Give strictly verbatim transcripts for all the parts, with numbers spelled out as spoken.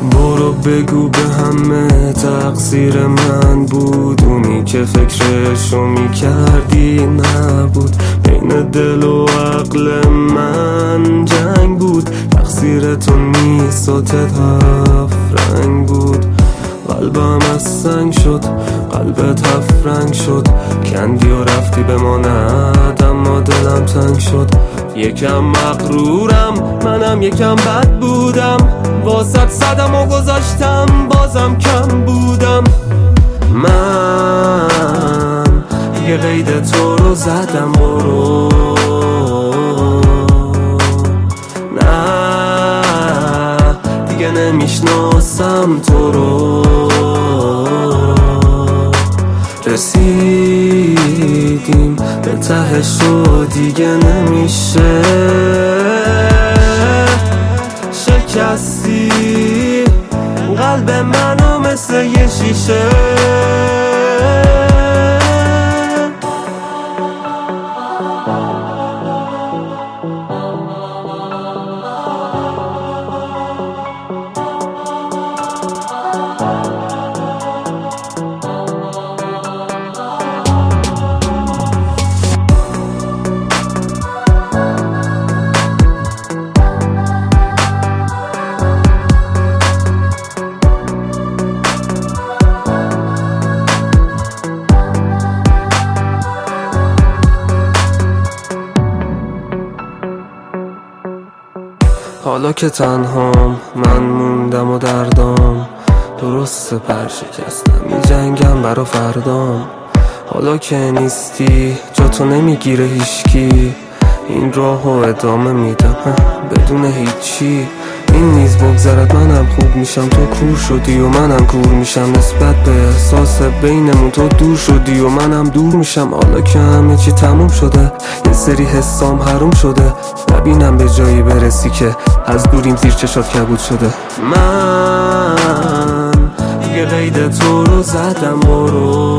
برو بگو به همه تقصیر من بود، اونی که فکرشو میکردی نبود. بین دل و عقل من جنگ بود، تقصیر تو نیست صوتت هفت رنگ بود. قلبم از سنگ شد، قلبت هفت رنگ شد، کندی و رفتی بماند اما دلم تنگ شد. یکم مغرورم منم، یکم بد بودم، واسط صدم و گذاشتم بازم کم بودم. من دیگه قید تو رو زدم برو، نه دیگه نمیشناسم تو رو. رسیدیم به تهش و دیگه نمیشه، شکستی قلب منو مثل یه شیشه. حالا که تنهام من موندم و دردام، درست پر شکستم می جنگم برا فردام. حالا که نیستی جا تو نمیگیره هیچکی، این راهو ادامه میدم بدون هیچی. این نیز بگذرد منم خوب میشم، تو کور شدی و منم کور میشم، نسبت به احساس بینمون تو دور شدی و منم دور میشم. حالا که همه چی تموم شده، یه سری حسام حروم شده، نبینم به جایی برسی که از دوریم زیر چشات کبود شده. من دیگه قید تو رو زدم برو،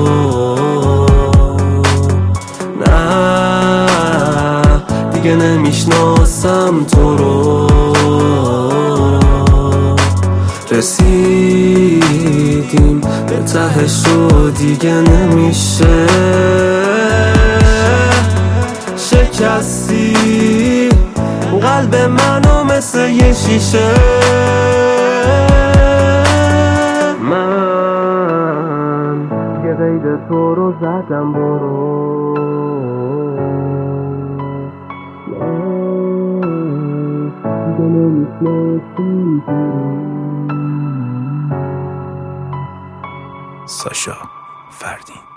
نه دیگه نمیشناسم تو رو. رسیدیم به تهش و دیگه نمیشه، شکستی قلب منو مثل یه شیشه. من دیگه قید تو رو زدم برو، دیگه نمیشناسی تو رو. ساشا فردین.